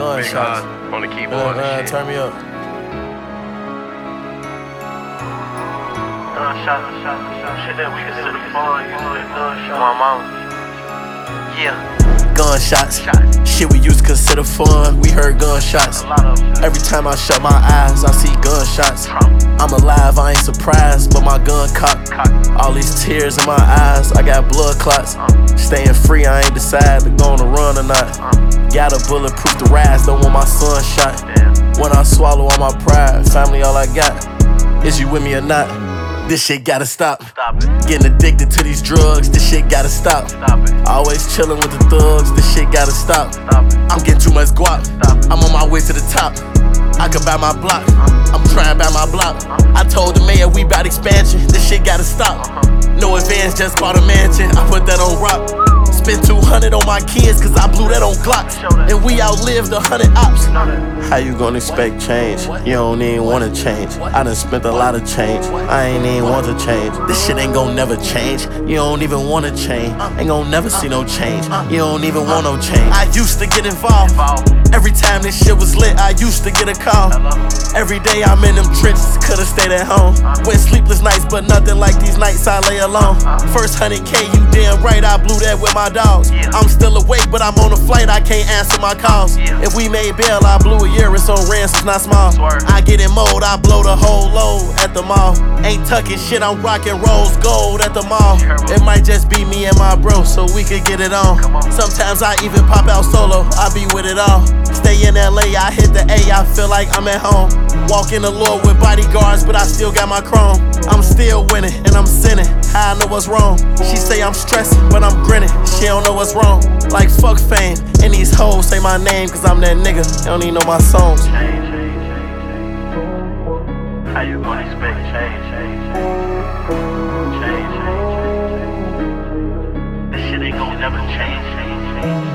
Gunshots. On the keyboard and shit. Turn me up. Gunshots, shit that we consider fun, gunshots. My mama. Yeah. Gunshots, shit we used to consider fun. We heard gunshots. A lot of them. Every time I shut my eyes, I see gunshots. I'm alive, I ain't surprised, but my gun cocked. All these tears in my eyes, I got blood clots. Staying free, I ain't decide to go on a run or not. Got a bulletproof to rise, don't want my son shot. When I swallow all my pride, family all I got. Is you with me or not? This shit gotta stop. Stop it. Getting addicted to these drugs, this shit gotta stop. Stop it. Always chillin' with the thugs, this shit gotta stop. Stop it. I'm getting too much guap, Stop it. I'm on my way to the top. I could buy my block, I'm trying to buy my block. I told the mayor we bout expansion, this shit gotta stop. No advance, just bought a mansion, I put that on rock. Spent 200 on my kids, cause I blew that on Glocks. And we outlived 100 ops. How you gonna expect change? You don't even wanna change. I done spent a lot of change, I ain't even want to change. This shit ain't gon' never change. You don't even wanna change. Ain't gon' never see no change. You don't even want no change. I used to get involved. Every time this shit was lit, I used to get a call. Every day I'm in them trenches, could've stayed at home. Went sleepless nights, but nothing like these nights I lay alone. First 100K, you damn right, I blew that with my dogs. I'm still awake, but I'm on a flight, I can't answer my calls. If we made bail, I blew a year, it's on ransom, not small. I get in mode, I blow the whole load at the mall. Ain't tucking shit, I'm rocking rose gold at the mall. It might just be me and my bro, so we could get it on. Sometimes I even pop out solo, I be with it all. Stay in LA, I hit the A, I feel like I'm at home. Walk in the Lord with bodyguards, but I still got my chrome. I'm still winning, and I'm sinning, I know what's wrong. She say I'm stressing, but I'm grinning, she don't know what's wrong. Like fuck fame, and these hoes say my name, cause I'm that nigga, they don't even know my songs. Change. How you gonna expect change? This shit ain't gonna never change.